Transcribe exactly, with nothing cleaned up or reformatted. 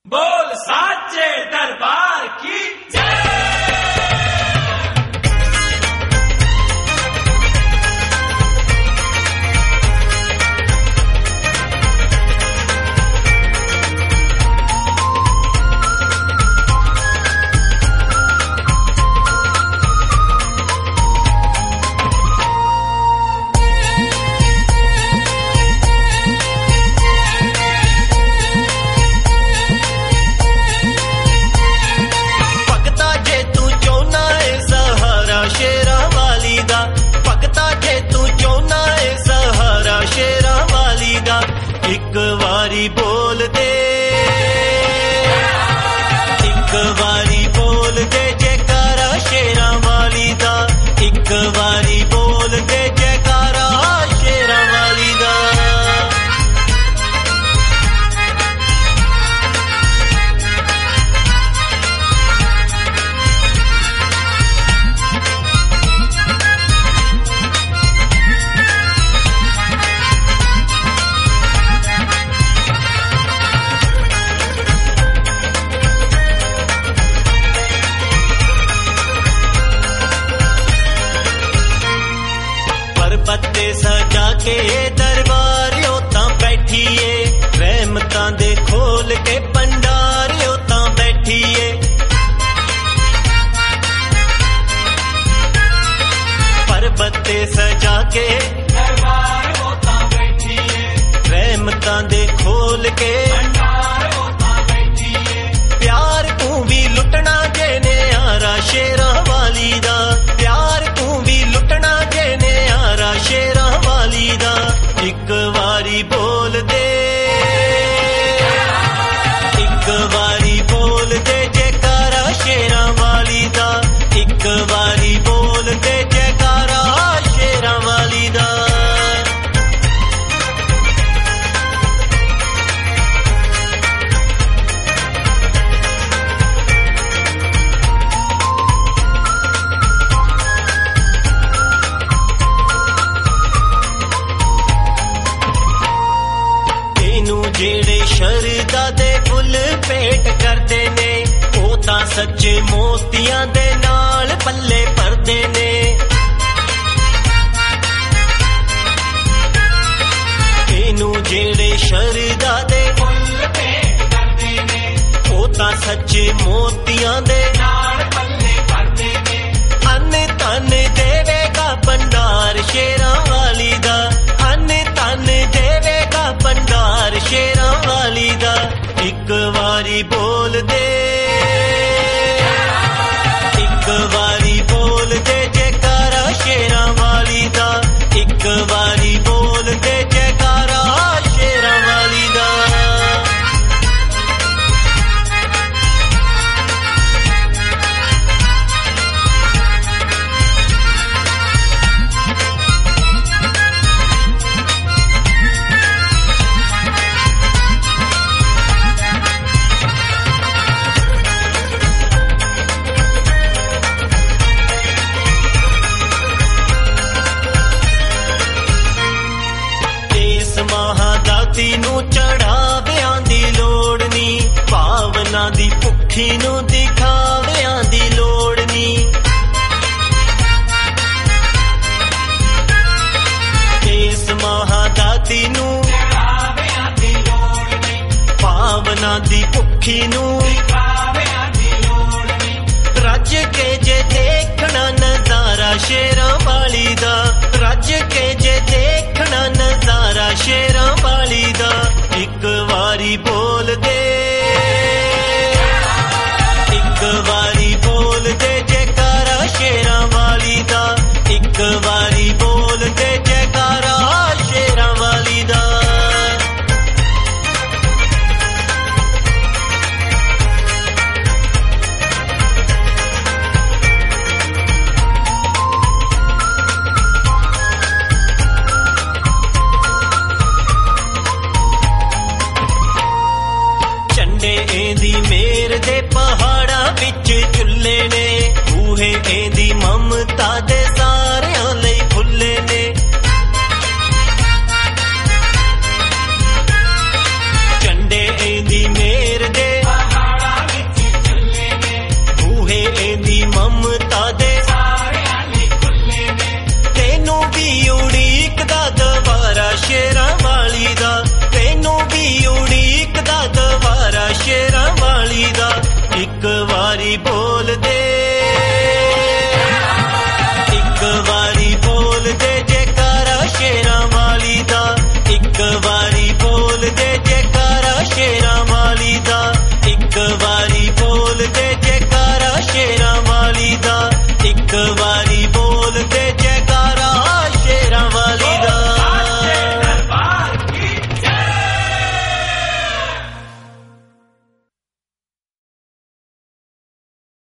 बोल साचे दरबार की जय। एक वारी बोल दे, एक वारी बोल दे जयकारा शेरां वाली दा। एक वारी बोल दे जयकारा शेरां वाली दा। पत्ते सजा के दरबार तां बैठिए, रहमतां दे खोल के भंडार तां बैठिए। परबत्ते सजा के दरबार तां बैठिए, रहमतां दे खोल के भंडार तां बैठिए। प्यार तू भी लुटना जेने आरा शेरां वाली दा। प्यार तू भी लुटना जेने आरा शेरां वाली दा। एक वारी बोल दे, एक वारी बोल दे जयकारा शेरां वाली दा। एक वारी बोल दे जयकारा शेरां वाली दा। जेड़े शरदा दे फुल भेंट करदे ने, ओ तां सच्चे मोतियां दे नाल पल्ले भरदे ने। इनू जेड़े शरदा दे फुल भेंट करदे ने, ओ तां सच्चे मोतियां दे नाल पल्ले भरदे ने। अन्न तन देवेगा भंडार शेरां वाली दा। अन्न तन देवेगा भंडार शेरां वाली दा। एक वारी बोल दे, एक वारी बोल दे जयकारा शेरां वाली दा। एक वारी बोल दे जयकारा शेरां वाली दा। महादाती नू चढ़ाव्यां दी लोड़ नी, भावना दी भुखी नू दिखाव्यां दी लोड़ नी। इस महादाती नू चढ़ाव्यां दी लोड़ नी, भावना दी भुखी नू दिखाव्यां दी लोड़ नी। रज के जे देखना नजारा शेरां वाली दा। रज के जे देखना नजारा शेरां वाली दा। एक वारी बोल दे, एक वारी बोल दे जयकारा शेरां वाली दा। एक वारी बोल दे जयकारा शेरां वाली दा। एंदी मेर दे पहाड़ा विच झुल्ले ने, बूहे एंदी ममता दे सारियां लई खुले ने। झंडे एंदी मेर दे ਬੋਲ